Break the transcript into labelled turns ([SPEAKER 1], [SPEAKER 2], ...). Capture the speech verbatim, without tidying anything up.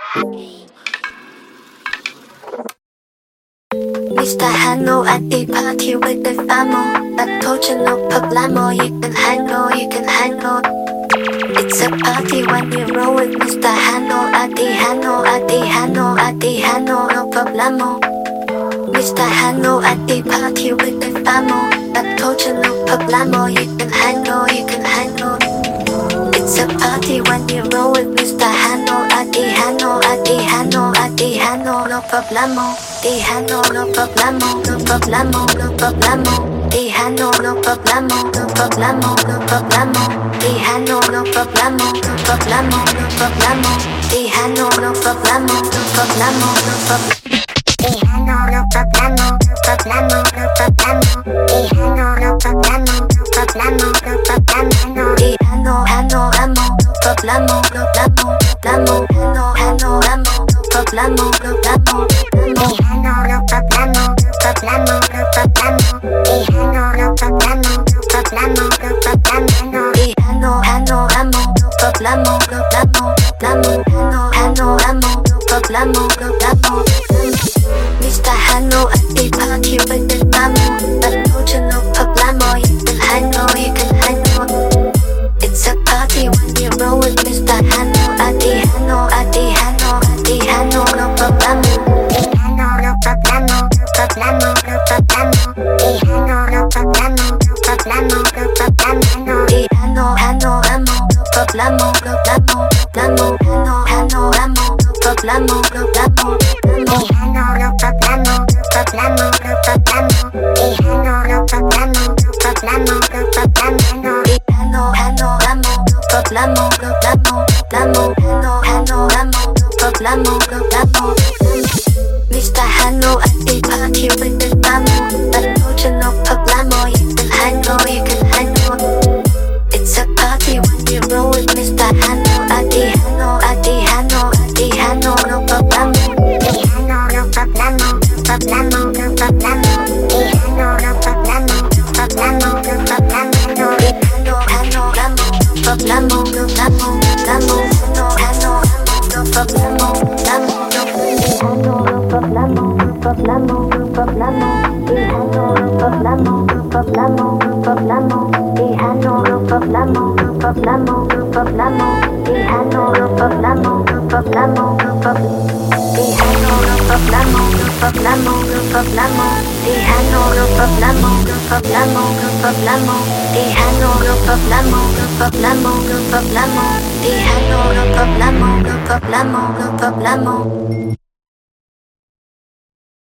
[SPEAKER 1] Mister Hanno at the party with the famo. I told you no problemo, you can hang on, you can hang on. It's a party when you roll with Mister Hanno at the Hanno at the Hanno at the Hanno, no problemo. Mister Hanno at the party with the famo. I told you no problemo, you can hang on, you can hang on. It's a party when you roll with Mister Hanno at the Hanno at the Hanno at the Hanno, no problemo. The Hanno, no problemo, no problemo, no problemo. The Hanno, no problemo, no problemo, no problemo. The Hanno, no problemo, no problemo, no problemo. The Hanno, no problemo, no problemo, no problemo. The Hanno, no problemo, no problemo, no problemo. The Hanno, no problemo, no problemo, no problemo. The Hanno, Hanno, amo, no problemo, no problemo, problemo. Hanno, Hanno, amo, no problemo, no problemo. The Hanno, no problemo, no problemo, no problemo. The Hanno, no problemo, no problemo, no problemo. The Hanno, Hanno, amo, no problemo, no problemo, problemo. Hanno, Hanno, amo, no problemo, no problemo. Mister Hanno at the party with the famo. I told you no problemo, you can hang on, you can hang on. It's a party when you roll with Mister Hanno at the Hanno at the Hanno at the Hanno, no problemo. The Hanno, no problemo, no problemo, no problemo. The Hanno, no problemo, no problemo, no problemo. The Hanno, Hanno, amo, no problemo, no problemo, problemo. Hanno, Hanno, amo, no problemo, no problemo. The Hanno, no problemo, no problemo, no problemo. The Hanno, no problemo, no problemo, no problemo. The Hanno, Hanno, amo, no problemo, no problemo, problemo. Hanno, Hanno, amo, no problemo, no problemo. Mister Hanno at the party with the famo. I told you no problemo, you can hang on, you can hang on. It's a party when you roll with Mister Hanno at the Hanno at the Hanno at the Hanno, no problemo. The Hanno, no problemo, no problemo, no problemo. The Hanno, no problemo, no problemo, no problemo. The Hanno, Hanno, amo, no problemo, no problemo, problemo. Hanno, Hanno, amo, no problemo, problemo, no. The Hanno, no problemo, no problemo, no problemo. The Hanno, no problemo, no problemo, no problemo. The Hanno, no problemo, no problemo, no problemo. The Hanno, no problemo, no problemo, no problemo. The Hanno, no problemo, no problemo, no problemo. The Hanno, no problemo, no problemo, no problemo. The Hanno, no problemo, no problemo, no problemo. The Hanno, no problemo, no problemo, no problemo.